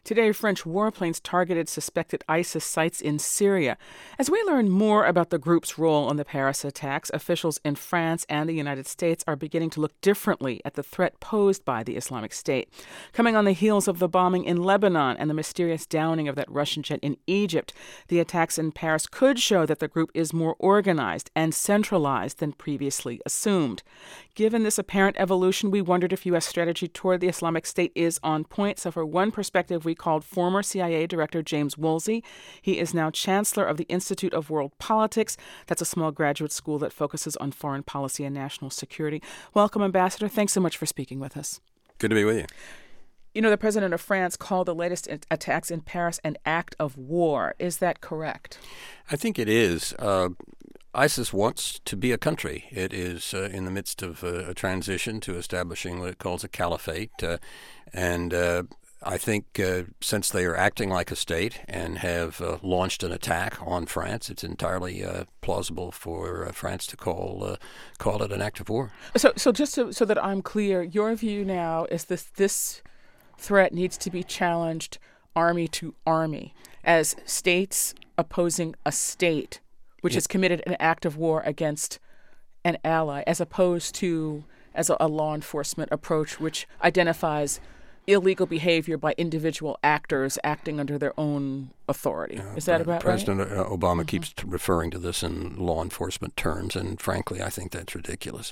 Today, French warplanes targeted suspected ISIS sites in Syria. As we learn more about the group's role in the Paris attacks, officials in France and the United States are beginning to look differently at the threat posed by the Islamic State. Coming on the heels of the bombing in Lebanon and the mysterious downing of that Russian jet in Egypt, the attacks in Paris could show that the group is more organized and centralized than previously assumed. Given this apparent evolution, we wondered if U.S. strategy toward the Islamic State is on point. So for one perspective, we called former CIA Director James Woolsey. He is now Chancellor of the Institute of World Politics. That's a small graduate school that focuses on foreign policy and national security. Welcome, Ambassador. Thanks so much for speaking with us. Good to be with you. You know, the president of France called the latest attacks in Paris an act of war. Is that correct? I think it is. ISIS wants to be a country. It is in the midst of a transition to establishing what it calls a caliphate. I think since they are acting like a state and have launched an attack on France, it's entirely plausible for France to call it an act of war. So just so that I'm clear, your view now is this threat needs to be challenged army to army as states opposing a state which has committed an act of war against an ally, as opposed to as a law enforcement approach which identifies illegal behavior by individual actors acting under their own authority. Is that about right? President Obama keeps referring to this in law enforcement terms, and frankly, I think that's ridiculous.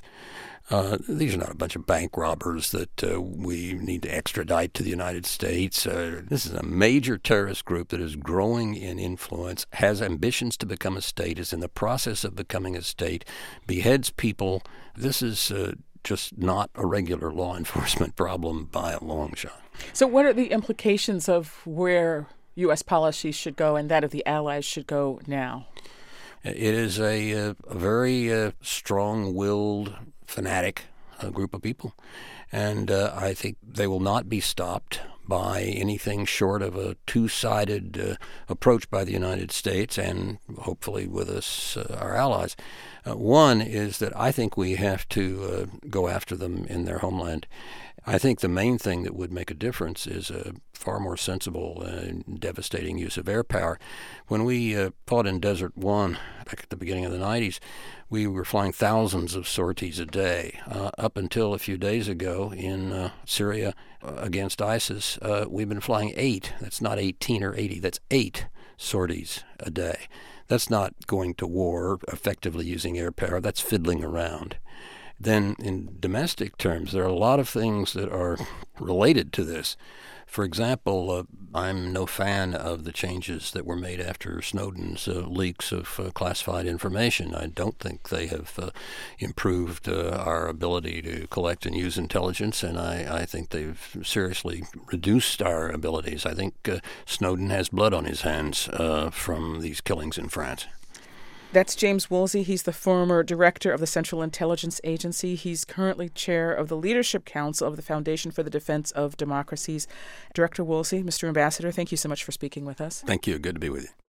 These are not a bunch of bank robbers that we need to extradite to the United States. This is a major terrorist group that is growing in influence, has ambitions to become a state, is in the process of becoming a state, beheads people. This is just not a regular law enforcement problem by a long shot. So what are the implications of where U.S. policy should go and that of the allies should go now? It is a very strong-willed, fanatic group of people. And I think they will not be stopped by anything short of a two-sided approach by the United States and hopefully with us, our allies. One is that I think we have to go after them in their homeland. I think the main thing that would make a difference is a far more sensible and devastating use of air power. When we fought in Desert One back at the beginning of the 90s, we were flying thousands of sorties a day. Up until a few days ago in Syria against ISIS, we've been flying 8. That's not 18 or 80. That's 8 sorties a day. That's not going to war effectively using air power. That's fiddling around. Then in domestic terms, there are a lot of things that are related to this. For example, I'm no fan of the changes that were made after Snowden's leaks of classified information. I don't think they have improved our ability to collect and use intelligence, and I think they've seriously reduced our abilities. I think Snowden has blood on his hands from these killings in France. That's James Woolsey. He's the former director of the Central Intelligence Agency. He's currently chair of the Leadership Council of the Foundation for the Defense of Democracies. Director Woolsey, Mr. Ambassador, thank you so much for speaking with us. Thank you. Good to be with you.